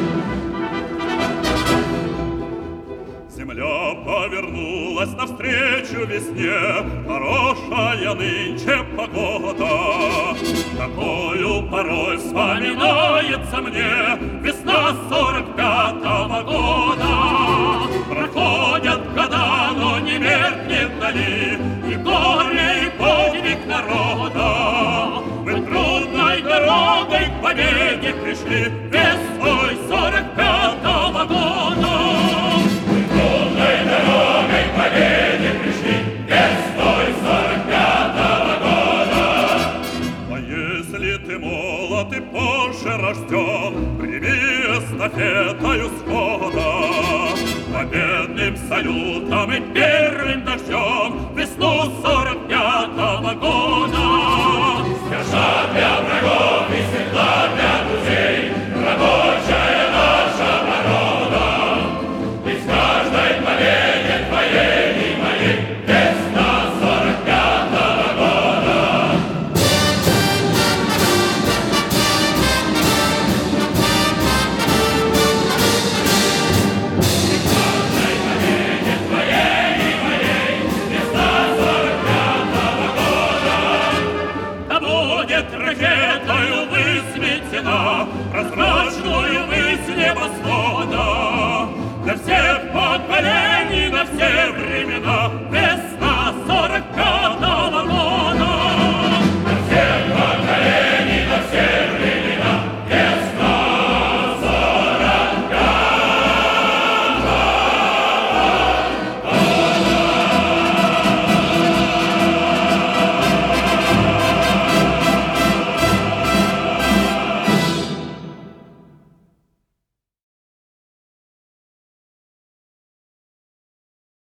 Земля повернулась навстречу весне, хорошая нынче погода. Такою порой вспоминается мне весна 45-го года. Проходят года, но не меркнет вдали и горе, и подвиг народа. Мы трудной дорогой к победе пришли весной 45-го года. Победе пришли весной 45-го года. А если ты молод и позже рожден, прими эстафетою схода победным салютом и песней